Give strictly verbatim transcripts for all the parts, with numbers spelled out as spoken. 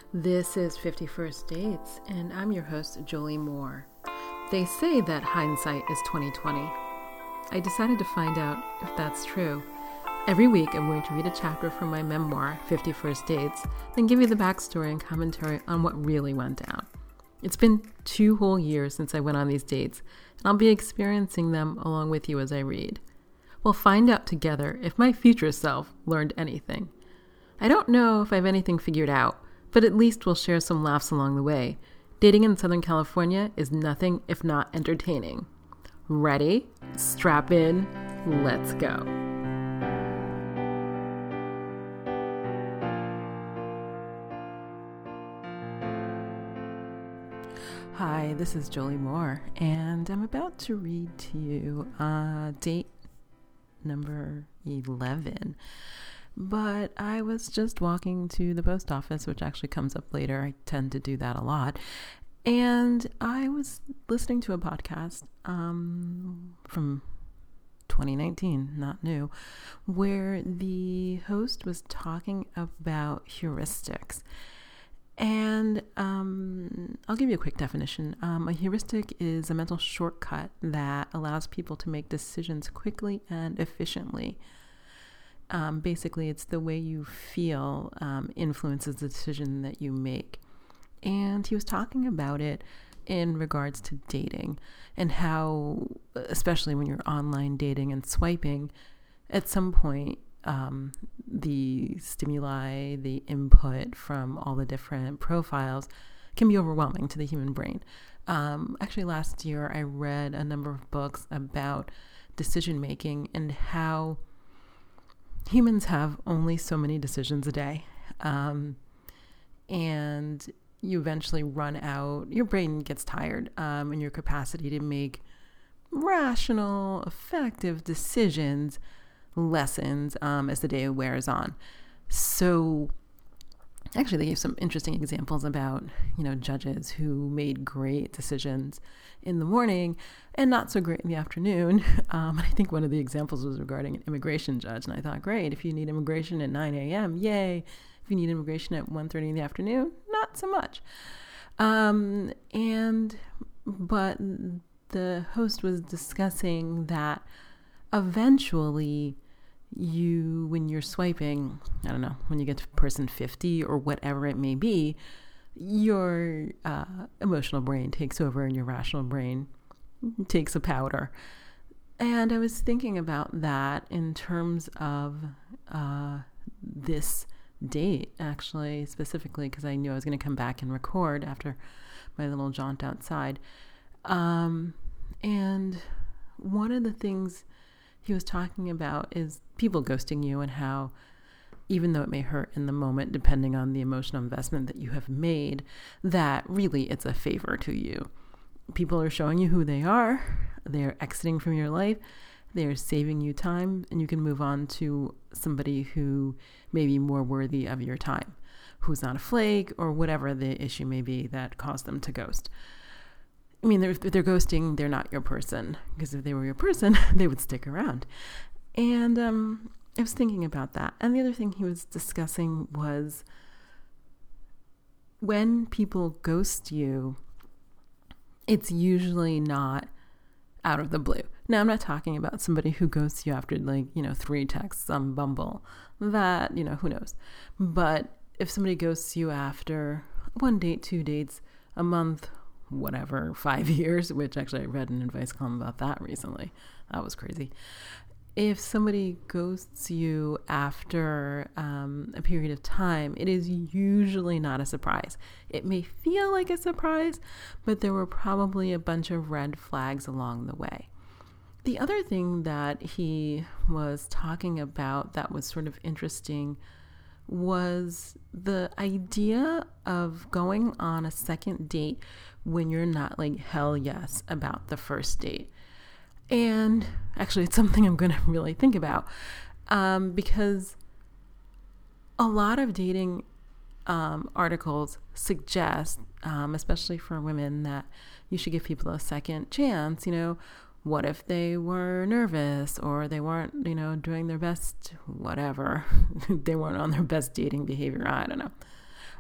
This is fifty-first Dates, and I'm your host, Jolie Moore. They say that hindsight is twenty twenty. I decided to find out if that's true. Every week, I'm going to read a chapter from my memoir, fifty-first Dates, then give you the backstory and commentary on what really went down. It's been two whole years since I went on these dates, and I'll be experiencing them along with you as I read. We'll find out together if my future self learned anything. I don't know if I have anything figured out, but at least we'll share some laughs along the way. Dating in Southern California is nothing if not entertaining. Ready? Strap in. Let's go. Hi, this is Jolie Moore, and I'm about to read to you uh, date number eleven. But I was just walking to the post office, which actually comes up later. I tend to do that a lot. And I was listening to a podcast um, from twenty nineteen, not new, where the host was talking about heuristics. And um, I'll give you a quick definition. Um, a heuristic is a mental shortcut that allows people to make decisions quickly and efficiently. Um, basically, it's the way you feel um, influences the decision that you make. And he was talking about it in regards to dating and how, especially when you're online dating and swiping, at some point, um, the stimuli, the input from all the different profiles can be overwhelming to the human brain. Um, actually, last year, I read a number of books about decision making and how humans have only so many decisions a day, um, and you eventually run out. Your brain gets tired, um, and your capacity to make rational, effective decisions lessens um, as the day wears on. So actually, they gave some interesting examples about, you know, judges who made great decisions in the morning and not so great in the afternoon. Um, and I think one of the examples was regarding an immigration judge. And I thought, great, if you need immigration at nine a.m., yay. If you need immigration at one thirty in the afternoon, not so much. Um, and, but the host was discussing that eventually you, when you're swiping, I don't know, when you get to person fifty or whatever it may be, your uh, emotional brain takes over and your rational brain takes a powder. And I was thinking about that in terms of uh, this date, actually, specifically, because I knew I was going to come back and record after my little jaunt outside. Um, and one of the things he was talking about is people ghosting you and how, even though it may hurt in the moment, depending on the emotional investment that you have made, that really it's a favor to you. People are showing you who they are. They're exiting from your life. They're saving you time, and you can move on to somebody who may be more worthy of your time, who's not a flake or whatever the issue may be that caused them to ghost. I mean, if they're ghosting, they're not your person, because if they were your person, they would stick around. And um, I was thinking about that. And the other thing he was discussing was when people ghost you, it's usually not out of the blue. Now, I'm not talking about somebody who ghosts you after, like, you know, three texts on Bumble. That, you know, who knows. But if somebody ghosts you after one date, two dates, a month, whatever, five years, which actually I read an advice column about that recently. That was crazy. If somebody ghosts you after um, a period of time, it is usually not a surprise. It may feel like a surprise, but there were probably a bunch of red flags along the way. The other thing that he was talking about that was sort of interesting was the idea of going on a second date when you're not like hell yes about the first date. And actually, it's something I'm going to really think about um, because a lot of dating um, articles suggest, um, especially for women, that you should give people a second chance. You know, what if they were nervous or they weren't, you know, doing their best, whatever, they weren't on their best dating behavior. I don't know.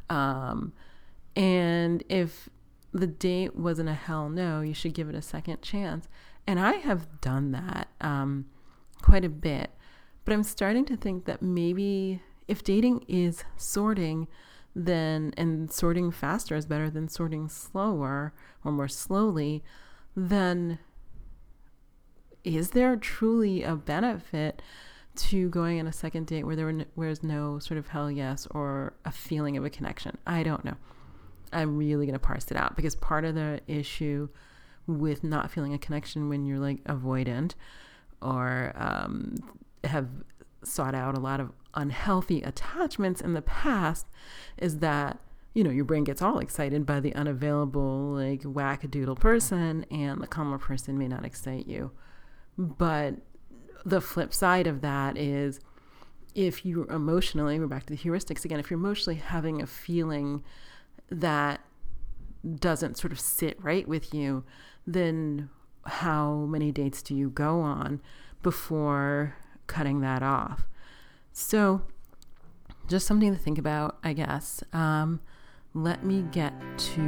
Um, and if the date wasn't a hell no, you should give it a second chance. And I have done that um, quite a bit. But I'm starting to think that maybe if dating is sorting, then and sorting faster is better than sorting slower or more slowly, then is there truly a benefit to going on a second date where there were no, where there's no sort of hell yes or a feeling of a connection? I don't know. I'm really going to parse it out, because part of the issue with not feeling a connection when you're like avoidant or um, have sought out a lot of unhealthy attachments in the past is that, you know, your brain gets all excited by the unavailable, like wackadoodle person, and the calmer person may not excite you. But the flip side of that is if you're emotionally, we're back to the heuristics again, if you're emotionally having a feeling that doesn't sort of sit right with you, then how many dates do you go on before cutting that off? So just something to think about, I guess. Um, let me get to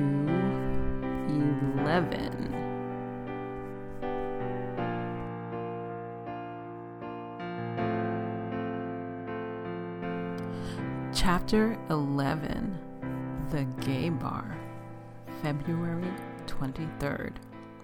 eleven. Chapter eleven, The Gay Bar, February twenty-third.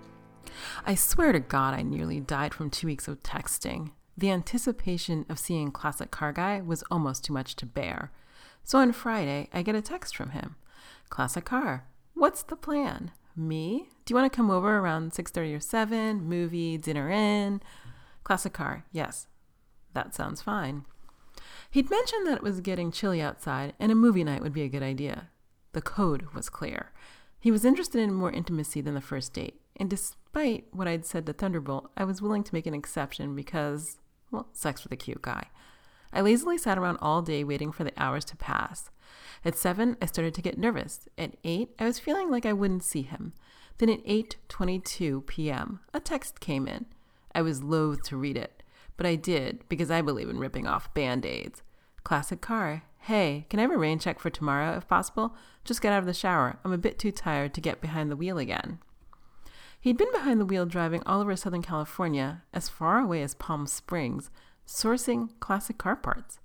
I swear to God I nearly died from two weeks of texting. The anticipation of seeing Classic Car Guy was almost too much to bear. So on Friday, I get a text from him. Classic Car, what's the plan? Me? Do you want to come over around six thirty or seven? Movie, dinner in? Classic Car, yes. That sounds fine. He'd mentioned that it was getting chilly outside and a movie night would be a good idea. The code was clear. He was interested in more intimacy than the first date. And despite what I'd said to Thunderbolt, I was willing to make an exception because, well, sex with a cute guy. I lazily sat around all day waiting for the hours to pass. At seven, I started to get nervous. At eight, I was feeling like I wouldn't see him. Then at eight twenty-two p.m., a text came in. I was loath to read it, but I did because I believe in ripping off Band-Aids. Classic Car, hey, can I have a rain check for tomorrow if possible? Just get out of the shower. I'm a bit too tired to get behind the wheel again. He'd been behind the wheel driving all over Southern California, as far away as Palm Springs, sourcing classic car parts.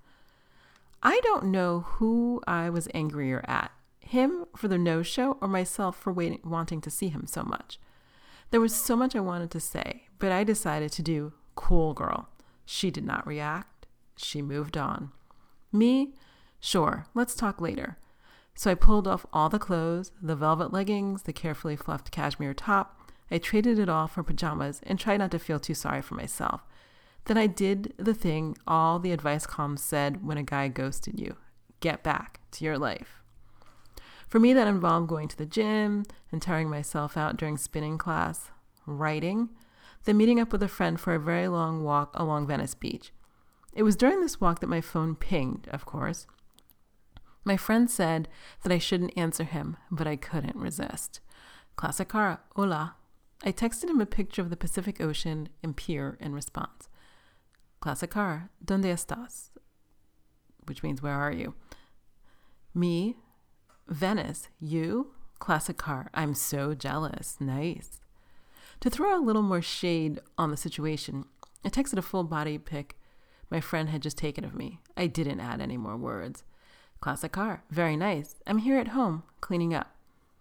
I don't know who I was angrier at, him for the no-show or myself for waiting, wanting to see him so much. There was so much I wanted to say, but I decided to do cool girl. She did not react. She moved on. Me? Sure, let's talk later. So I pulled off all the clothes, the velvet leggings, the carefully fluffed cashmere top. I traded it all for pajamas and tried not to feel too sorry for myself. Then I did the thing all the advice columns said when a guy ghosted you. Get back to your life. For me, that involved going to the gym and tiring myself out during spinning class, writing, then meeting up with a friend for a very long walk along Venice Beach. It was during this walk that my phone pinged, of course. My friend said that I shouldn't answer him, but I couldn't resist. Classic Car, hola. I texted him a picture of the Pacific Ocean and pier in response. Classic Car, ¿dónde estás? Which means, where are you? Me? Venice. You? Classic Car, I'm so jealous. Nice. To throw a little more shade on the situation, I texted a full body pic my friend had just taken of me. I didn't add any more words. Classic Car, very nice. I'm here at home, cleaning up.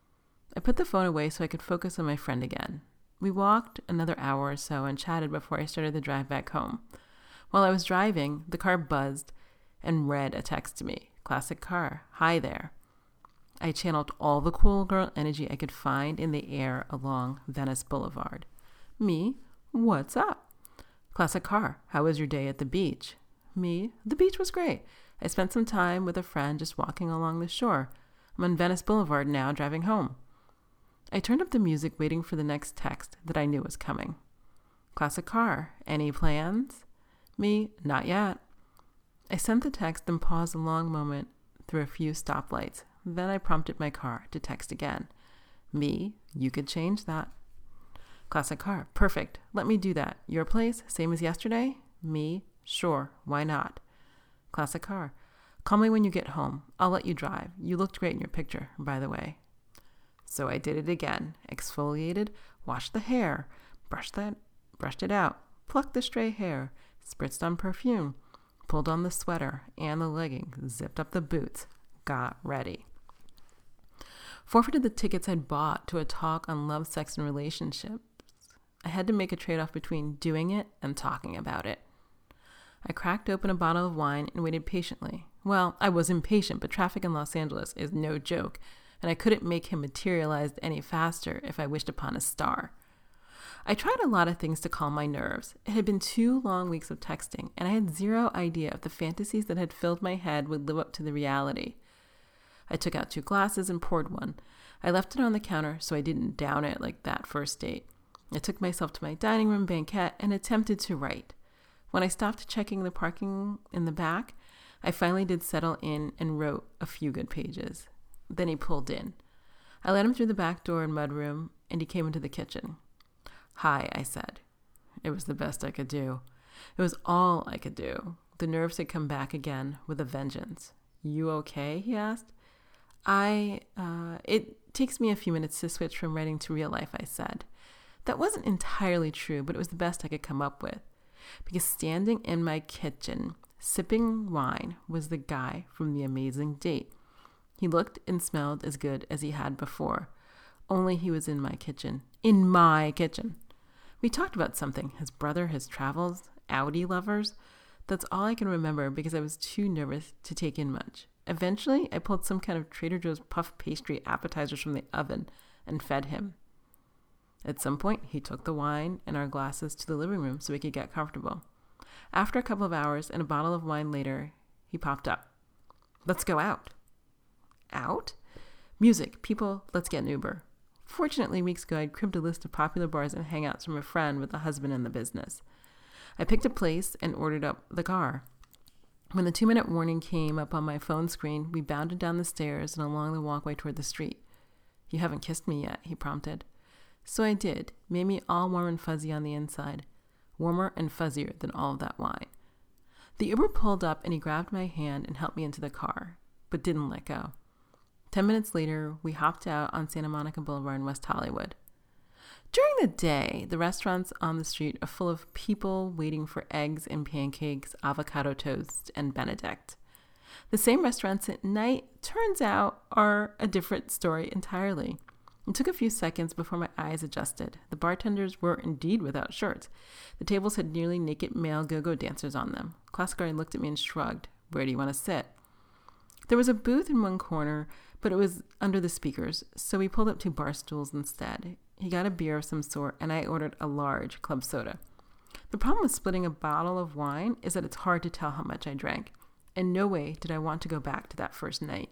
I put the phone away so I could focus on my friend again. We walked another hour or so and chatted before I started the drive back home. While I was driving, the car buzzed and read a text to me. Classic Car, hi there. I channeled all the cool girl energy I could find in the air along Venice Boulevard. Me, what's up? Classic Car, how was your day at the beach? Me, the beach was great. I spent some time with a friend just walking along the shore. I'm on Venice Boulevard now, driving home. I turned up the music, waiting for the next text that I knew was coming. Classic Car, any plans? Me, not yet. I sent the text and paused a long moment through a few stoplights. Then I prompted my car to text again. Me, you could change that. Classic Car, perfect. Let me do that. Your place, same as yesterday? Me, sure, why not? Classic Car, Call me when you get home. I'll let you drive. You looked great in your picture, by the way. So I did it again. Exfoliated, washed the hair, brushed that, brushed it out, plucked the stray hair, spritzed on perfume, pulled on the sweater and the leggings, zipped up the boots, got ready. Forfeited the tickets I'd bought to a talk on love, sex, and relationships. I had to make a trade-off between doing it and talking about it. I cracked open a bottle of wine and waited patiently. Well, I was impatient, but traffic in Los Angeles is no joke, and I couldn't make him materialize any faster if I wished upon a star. I tried a lot of things to calm my nerves. It had been two long weeks of texting, and I had zero idea if the fantasies that had filled my head would live up to the reality. I took out two glasses and poured one. I left it on the counter so I didn't down it like that first date. I took myself to my dining room banquette and attempted to write. When I stopped checking the parking in the back, I finally did settle in and wrote a few good pages. Then he pulled in. I let him through the back door and mudroom, and he came into the kitchen. Hi, I said. It was the best I could do. It was all I could do. The nerves had come back again with a vengeance. You okay? He asked. I, uh, it takes me a few minutes to switch from writing to real life, I said. That wasn't entirely true, but it was the best I could come up with. Because standing in my kitchen, sipping wine, was the guy from The Amazing Date. He looked and smelled as good as he had before. Only he was in my kitchen. In my kitchen. We talked about something. His brother, his travels, Audi lovers. That's all I can remember because I was too nervous to take in much. Eventually, I pulled some kind of Trader Joe's puff pastry appetizers from the oven and fed him. At some point, he took the wine and our glasses to the living room so we could get comfortable. After a couple of hours and a bottle of wine later, he popped up. Let's go out. Out? Music, people, let's get an Uber. Fortunately, weeks ago, I'd cribbed a list of popular bars and hangouts from a friend with a husband in the business. I picked a place and ordered up the car. When the two-minute warning came up on my phone screen, we bounded down the stairs and along the walkway toward the street. You haven't kissed me yet, he prompted. So I did, made me all warm and fuzzy on the inside, warmer and fuzzier than all of that wine. The Uber pulled up and he grabbed my hand and helped me into the car, but didn't let go. Ten minutes later, we hopped out on Santa Monica Boulevard in West Hollywood. During the day, the restaurants on the street are full of people waiting for eggs and pancakes, avocado toast, and Benedict. The same restaurants at night, turns out, are a different story entirely. It took a few seconds before my eyes adjusted. The bartenders were indeed without shirts. The tables had nearly naked male go-go dancers on them. Classic guy looked at me and shrugged. Where do you want to sit? There was a booth in one corner, but it was under the speakers, so we pulled up two bar stools instead. He got a beer of some sort, and I ordered a large club soda. The problem with splitting a bottle of wine is that it's hard to tell how much I drank. In no way did I want to go back to that first night.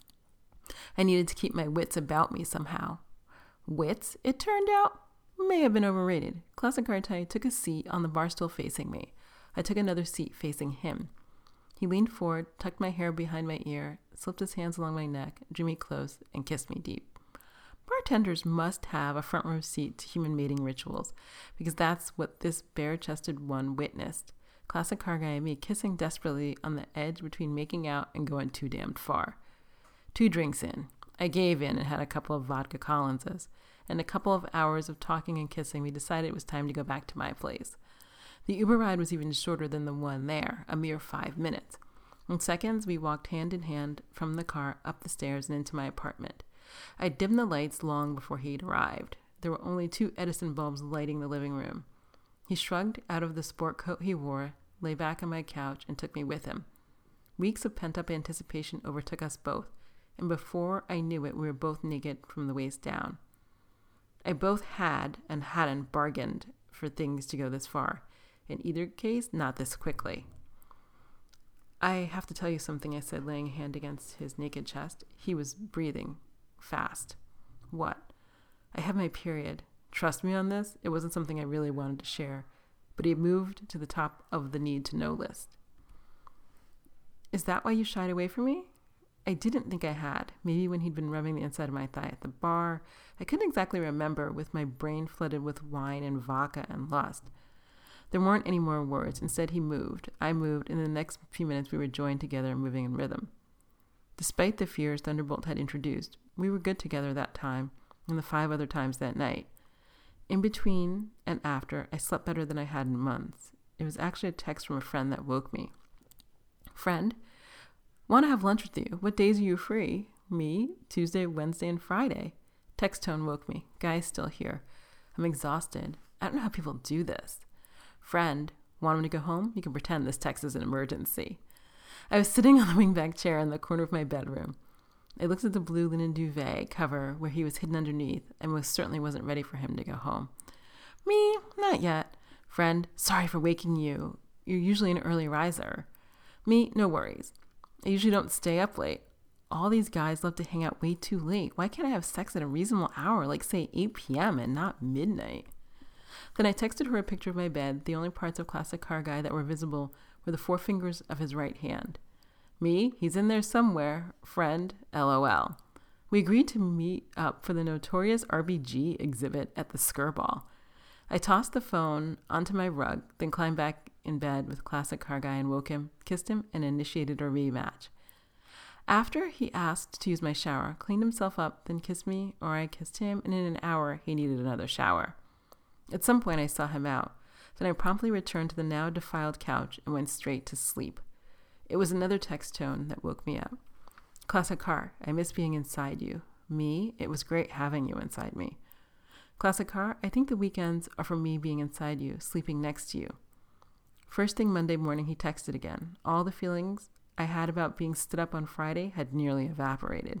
I needed to keep my wits about me somehow. Wits, it turned out, may have been overrated. Classic Gartai took a seat on the bar stool facing me. I took another seat facing him. He leaned forward, tucked my hair behind my ear, slipped his hands along my neck, drew me close, and kissed me deep. Bartenders must have a front row seat to human mating rituals, because that's what this bare-chested one witnessed. Classic car guy and me kissing desperately on the edge between making out and going too damned far. Two drinks in, I gave in and had a couple of vodka Collinses. And a couple of hours of talking and kissing, we decided it was time to go back to my place. The Uber ride was even shorter than the one there, a mere five minutes. In seconds, we walked hand in hand from the car up the stairs and into my apartment. I dimmed the lights long before he'd arrived. There were only two Edison bulbs lighting the living room. He shrugged out of the sport coat he wore, lay back on my couch, and took me with him. Weeks of pent-up anticipation overtook us both, and before I knew it, we were both naked from the waist down. I both had and hadn't bargained for things to go this far. In either case, not this quickly. I have to tell you something, I said, laying a hand against his naked chest. He was breathing fast. What? I have my period. Trust me on this, it wasn't something I really wanted to share, but he moved to the top of the need-to-know list. Is that why you shied away from me? I didn't think I had. Maybe when he'd been rubbing the inside of my thigh at the bar. I couldn't exactly remember, with my brain flooded with wine and vodka and lust. There weren't any more words. Instead, he moved. I moved, and in the next few minutes we were joined together, moving in rhythm. Despite the fears Thunderbolt had introduced, we were good together that time and the five other times that night. In between and after, I slept better than I had in months. It was actually a text from a friend that woke me. Friend, want to have lunch with you. What days are you free? Me, Tuesday, Wednesday, and Friday. Text tone woke me. Guy's still here. I'm exhausted. I don't know how people do this. Friend, want me to go home? You can pretend this text is an emergency. I was sitting on the wingback chair in the corner of my bedroom. I looked at the blue linen duvet cover where he was hidden underneath and most certainly wasn't ready for him to go home. Me, not yet. Friend, sorry for waking you. You're usually an early riser. Me, no worries. I usually don't stay up late. All these guys love to hang out way too late. Why can't I have sex at a reasonable hour, like say eight p.m. and not midnight? Then I texted her a picture of my bed. The only parts of Classic Car Guy that were visible were the four fingers of his right hand. Me, he's in there somewhere. Friend, LOL. We agreed to meet up for the notorious R B G exhibit at the Skirball. I tossed the phone onto my rug, then climbed back in bed with Classic Car Guy and woke him, kissed him, and initiated a rematch. After he asked to use my shower, cleaned himself up, then kissed me, or I kissed him, and in an hour he needed another shower. At some point I saw him out. Then I promptly returned to the now defiled couch and went straight to sleep. It was another text tone that woke me up. Classic Car, I miss being inside you. Me, it was great having you inside me. Classic Car, I think the weekends are for me being inside you, sleeping next to you. First thing Monday morning, he texted again. All the feelings I had about being stood up on Friday had nearly evaporated.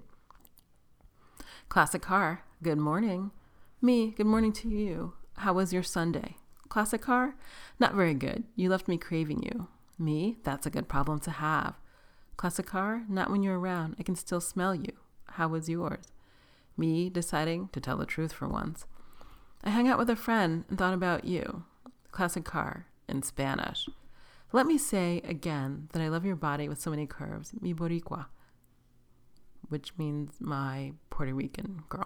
Classic Car, good morning. Me, good morning to you. How was your Sunday? Classic Car, not very good. You left me craving you. Me, that's a good problem to have. Classic Car, not when you're around. I can still smell you. How was yours? Me, deciding to tell the truth for once. I hung out with a friend and thought about you. Classic Car, in Spanish. Let me say again that I love your body with so many curves. Mi boricua, which means my Puerto Rican girl.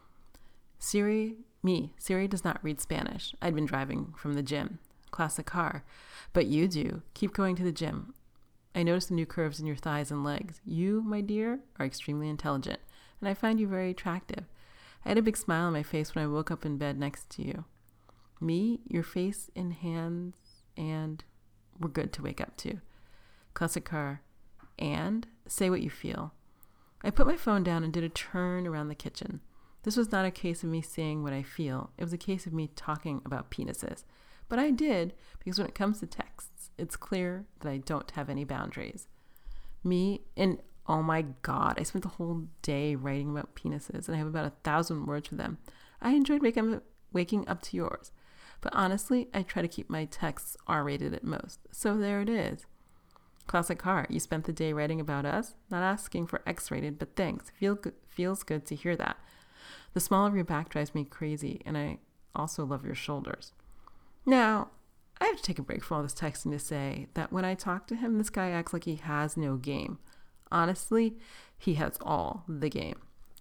Siri, me, Siri does not read Spanish. I'd been driving from the gym. Classic Car, but you do. Keep going to the gym. I notice the new curves in your thighs and legs. You, my dear, are extremely intelligent, and I find you very attractive. I had a big smile on my face when I woke up in bed next to you. Me, your face and hands, and we're good to wake up to. Classic Car, and say what you feel. I put my phone down and did a turn around the kitchen. This was not a case of me saying what I feel. It was a case of me talking about penises. But I did, because when it comes to texts, it's clear that I don't have any boundaries. Me, and oh my God, I spent the whole day writing about penises, and I have about a thousand words for them. I enjoyed waking up, waking up to yours. But honestly, I try to keep my texts R-rated at most. So there it is. Classic Car, you spent the day writing about us? Not asking for X-rated, but thanks. Feel good, feels good to hear that. The small of your back drives me crazy, and I also love your shoulders. Now, I have to take a break from all this texting to say that when I talk to him, this guy acts like he has no game. Honestly, he has all the game.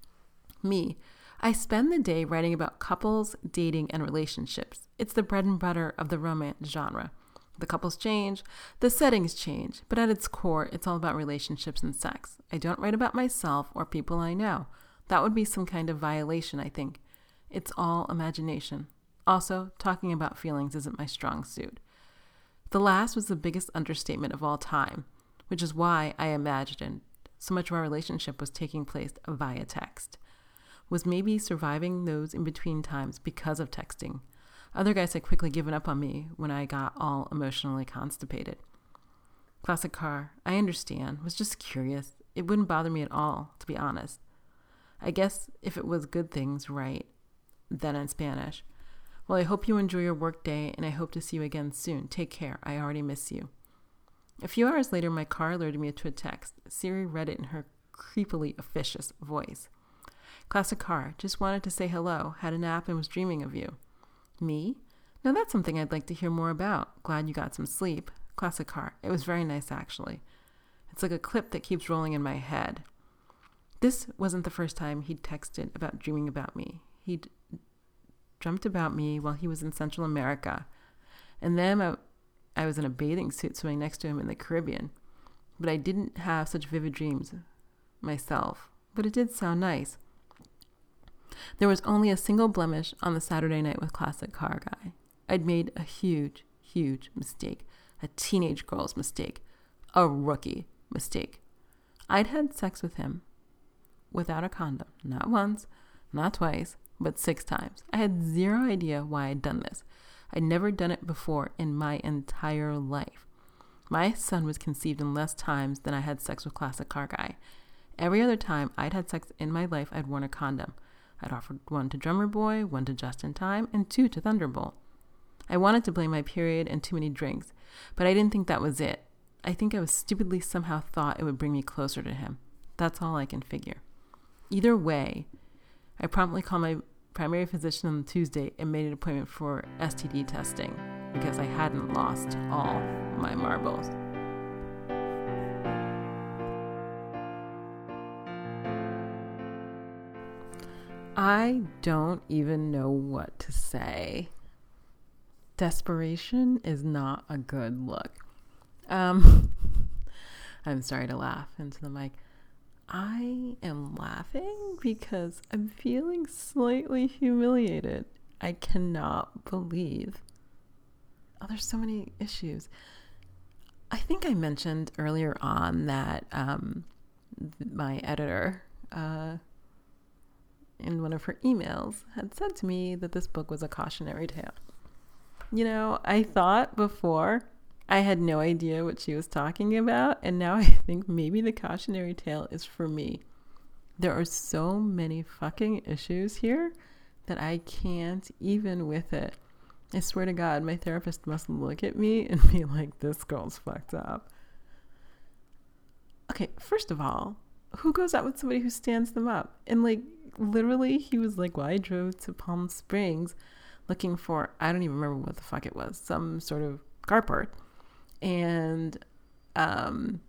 Me, I spend the day writing about couples, dating, and relationships. It's the bread and butter of the romance genre. The couples change, the settings change, but at its core, it's all about relationships and sex. I don't write about myself or people I know. That would be some kind of violation, I think. It's all imagination. Also, talking about feelings isn't my strong suit. The last was the biggest understatement of all time, which is why I imagined so much of our relationship was taking place via text. Was maybe surviving those in-between times because of texting. Other guys had quickly given up on me when I got all emotionally constipated. Classic Car, I understand, was just curious. It wouldn't bother me at all, to be honest. I guess if it was good things, right, then in Spanish. Well, I hope you enjoy your work day, and I hope to see you again soon. Take care. I already miss you. A few hours later, my car alerted me to a text. Siri read it in her creepily officious voice. Classic Car, just wanted to say hello, had a nap and was dreaming of you. Me? Now that's something I'd like to hear more about. Glad you got some sleep. Classic Car, it was very nice actually. It's like a clip that keeps rolling in my head. This wasn't the first time he'd texted about dreaming about me. He'd dreamt about me while he was in Central America. And then I, I was in a bathing suit swimming next to him in the Caribbean. But I didn't have such vivid dreams myself. But it did sound nice. There was only a single blemish on the Saturday night with Classic Car Guy. I'd made a huge, huge mistake. A teenage girl's mistake. A rookie mistake. I'd had sex with him without a condom. Not once, not twice, but six times. I had zero idea why I'd done this. I'd never done it before in my entire life. My son was conceived in less times than I had sex with Classic Car Guy. Every other time I'd had sex in my life, I'd worn a condom. I'd offered one to Drummer Boy, one to Just in Time, and two to Thunderbolt. I wanted to blame my period and too many drinks, but I didn't think that was it. I think I was stupidly somehow thought it would bring me closer to him. That's all I can figure. Either way, I promptly called my primary physician on Tuesday and made an appointment for S T D testing because I hadn't lost all my marbles. I don't even know what to say. Desperation is not a good look. Um, I'm sorry to laugh into the mic. I am laughing because I'm feeling slightly humiliated. I cannot believe. Oh, there's so many issues. I think I mentioned earlier on that um, my editor, uh, in one of her emails, had said to me that this book was a cautionary tale. You know, I thought before I had no idea what she was talking about, and now I think maybe the cautionary tale is for me. There are so many fucking issues here that I can't even with it. I swear to God, my therapist must look at me and be like, this girl's fucked up. Okay, first of all, who goes out with somebody who stands them up? And like, literally, he was like, well, I drove to Palm Springs looking for, I don't even remember what the fuck it was, some sort of carport. And, um,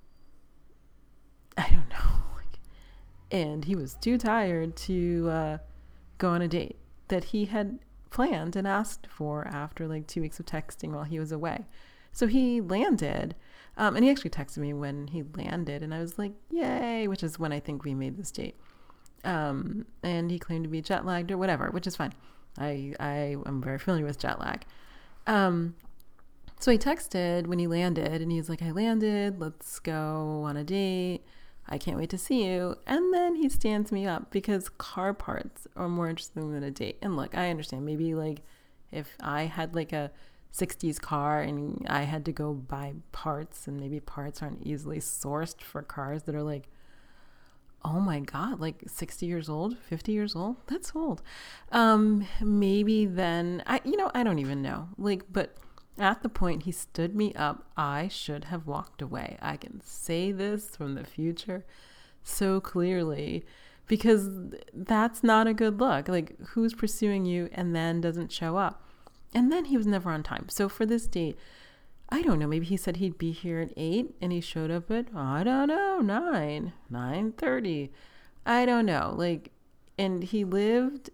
I don't know. Like, and he was too tired to uh, go on a date that he had planned and asked for after like two weeks of texting while he was away. So he landed, um, and he actually texted me when he landed, and I was like, yay, which is when I think we made this date. Um, and he claimed to be jet lagged or whatever, which is fine. I, I am very familiar with jet lag. Um, so he texted when he landed, and he's like, I landed, let's go on a date. I can't wait to see you. And then he stands me up because car parts are more interesting than a date. And look, I understand maybe like if I had like a sixties car and I had to go buy parts, and maybe parts aren't easily sourced for cars that are like, oh my God, like sixty years old, fifty years old, that's old. Um, maybe then I, you know, I don't even know. Like, but at the point he stood me up, I should have walked away. I can say this from the future so clearly because that's not a good look. Like, who's pursuing you and then doesn't show up? And then he was never on time. So for this date, I don't know, maybe he said he'd be here at eight and he showed up at, I don't know, nine, nine thirty. I don't know. Like, and he lived,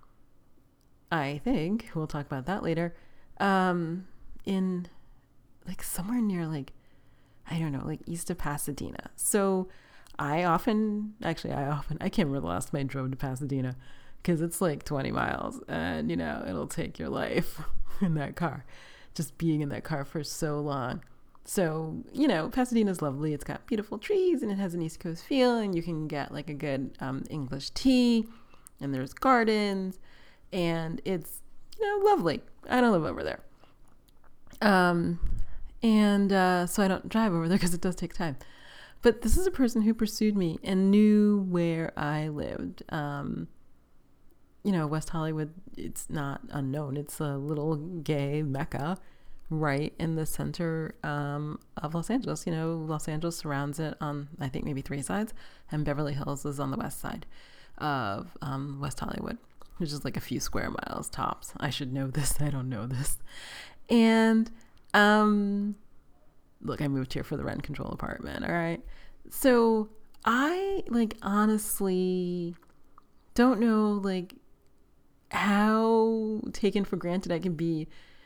I think, we'll talk about that later, um, in like somewhere near like, I don't know, like east of Pasadena. So I often, actually I often, I can't remember the last time I drove to Pasadena because it's like twenty miles and, you know, it'll take your life in that car. Just being in that car for so long. So, you know, Pasadena's lovely. It's got beautiful trees and it has an East Coast feel, and you can get like a good um, English tea, and there's gardens, and it's, you know, lovely. I don't live over there. Um, and uh, so I don't drive over there because it does take time. But this is a person who pursued me and knew where I lived. Um, you know, West Hollywood, it's not unknown. It's a little gay mecca right in the center um, of Los Angeles. You know, Los Angeles surrounds it on, I think, maybe three sides, and Beverly Hills is on the west side of um, West Hollywood, which is like a few square miles tops. I should know this. I don't know this. And um, look, I moved here for the rent control apartment, all right? So I, like, honestly don't know, like, how taken for granted I can be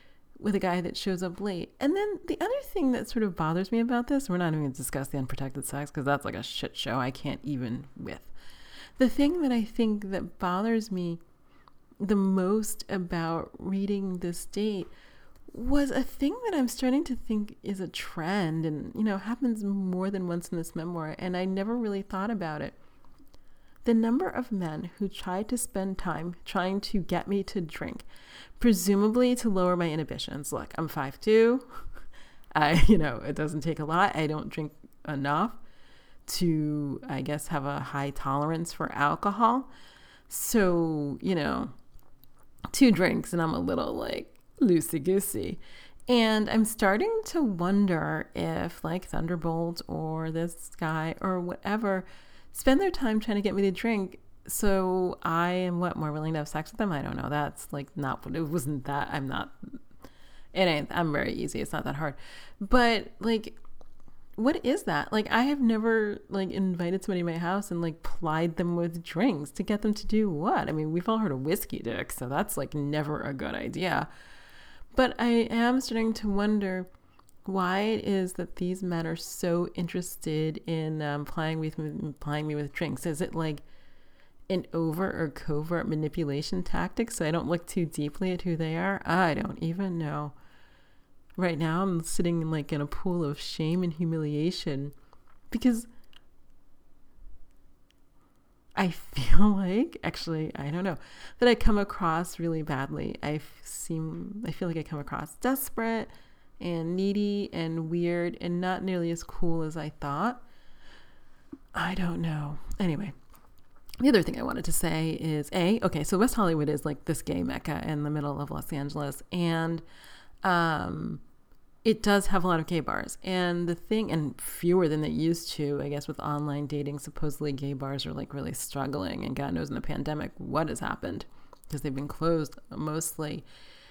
with a guy that shows up late. And then the other thing that sort of bothers me about this, we're not even going to discuss the unprotected sex because that's like a shit show I can't even with. The thing that I think that bothers me the most about reading this date was a thing that I'm starting to think is a trend and, you know, happens more than once in this memoir, and I never really thought about it. The number of men who tried to spend time trying to get me to drink, presumably to lower my inhibitions. Look, I'm five two. I, you know, it doesn't take a lot. I don't drink enough to, I guess, have a high tolerance for alcohol. So, you know, two drinks and I'm a little like loosey-goosey. And I'm starting to wonder if like Thunderbolt or this guy or whatever spend their time trying to get me to drink. So I am what, more willing to have sex with them? I don't know. That's like not what it wasn't that. I'm not, it ain't, I'm very easy. It's not that hard. But like, what is that? Like, I have never like invited somebody to my house and like plied them with drinks to get them to do what? I mean, we've all heard of whiskey dick, so that's like never a good idea. But I am starting to wonder why it is that these men are so interested in um, plying with plying me with drinks. Is it like an overt or covert manipulation tactic so I don't look too deeply at who they are? I don't even know. Right now I'm sitting like in a pool of shame and humiliation because I feel like, actually, I don't know, that I come across really badly. I seem, I feel like I come across desperate and needy and weird and not nearly as cool as I thought. I don't know. Anyway, the other thing I wanted to say is A, okay, so West Hollywood is like this gay mecca in the middle of Los Angeles. And um, it does have a lot of gay bars. And the thing, and fewer than they used to, I guess with online dating, supposedly gay bars are like really struggling. And God knows in the pandemic what has happened because they've been closed mostly.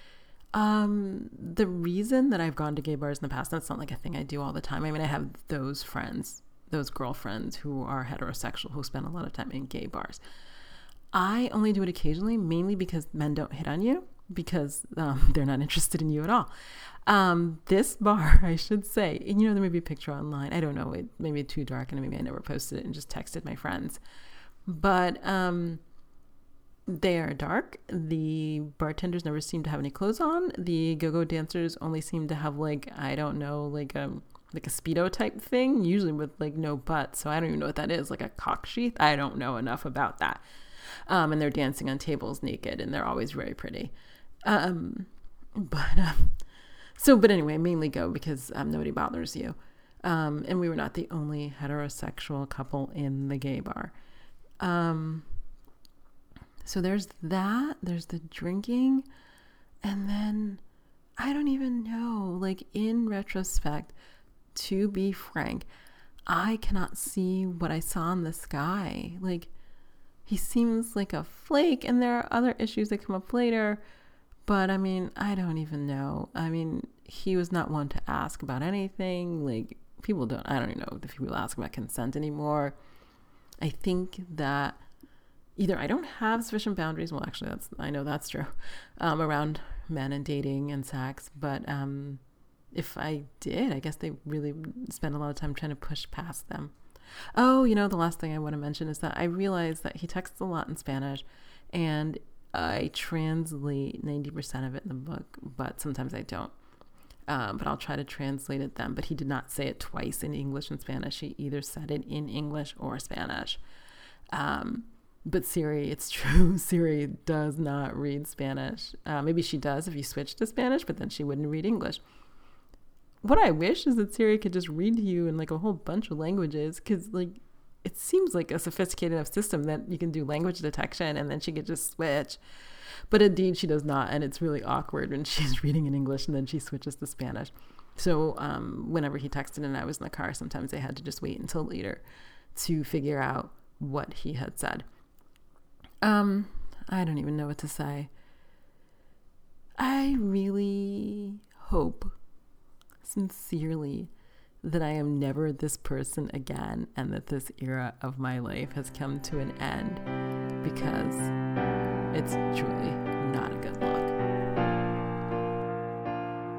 Um, the reason that I've gone to gay bars in the past, that's not like a thing I do all the time. I mean, I have those friends, those girlfriends who are heterosexual, who spend a lot of time in gay bars. I only do it occasionally, mainly because men don't hit on you, because um, they're not interested in you at all. Um, this bar, I should say, and you know, there may be a picture online. I don't know, it may be too dark and maybe I never posted it and just texted my friends. But, um, they are dark. The bartenders never seem to have any clothes on. The go-go dancers only seem to have like, I don't know, like a like a Speedo type thing, usually with like no butt. So I don't even know what that is, like a cock sheath. I don't know enough about that. Um, and they're dancing on tables naked and they're always very pretty. Um, but, um, so, but anyway, mainly go because um, nobody bothers you. Um, and we were not the only heterosexual couple in the gay bar. Um, So there's that, there's the drinking, and then I don't even know, like in retrospect, to be frank, I cannot see what I saw in this guy. Like, he seems like a flake, and there are other issues that come up later, but I mean, I don't even know. I mean, he was not one to ask about anything. Like, people don't, I don't even know if people ask about consent anymore. I think that either I don't have sufficient boundaries. Well, actually, that's I know that's true um, around men and dating and sex. But um, if I did, I guess they really spend a lot of time trying to push past them. Oh, you know, the last thing I want to mention is that I realized that he texts a lot in Spanish, and I translate ninety percent of it in the book, but sometimes I don't. Um, but I'll try to translate it then. But he did not say it twice in English and Spanish. He either said it in English or Spanish. Um, But Siri, it's true, Siri does not read Spanish. Uh, maybe she does if you switch to Spanish, but then she wouldn't read English. What I wish is that Siri could just read to you in like a whole bunch of languages, because like it seems like a sophisticated enough system that you can do language detection and then she could just switch. But indeed she does not, and it's really awkward when she's reading in English and then she switches to Spanish. So um, whenever he texted and I was in the car, sometimes I had to just wait until later to figure out what he had said. Um, I don't even know what to say. I really hope, sincerely, that I am never this person again and that this era of my life has come to an end, because it's truly not a good look.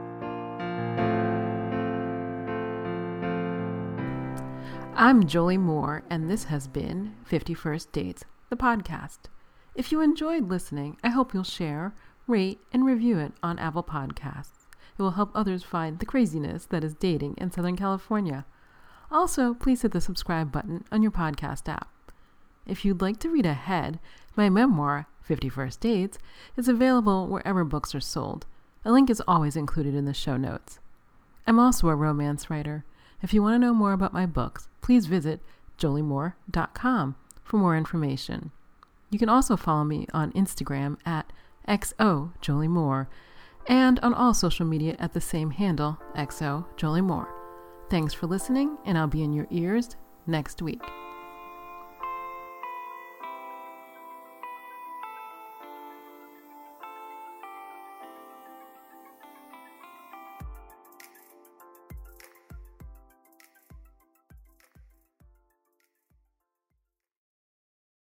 I'm Jolie Moore, and this has been fifty-first Dates, the podcast. If you enjoyed listening, I hope you'll share, rate, and review it on Apple Podcasts. It will help others find the craziness that is dating in Southern California. Also, please hit the subscribe button on your podcast app. If you'd like to read ahead, my memoir, fifty-first Dates, is available wherever books are sold. A link is always included in the show notes. I'm also a romance writer. If you want to know more about my books, please visit jolie moore dot com for more information. You can also follow me on Instagram at X O Jolie Moore and on all social media at the same handle, X O Jolie Moore. Thanks for listening, and I'll be in your ears next week.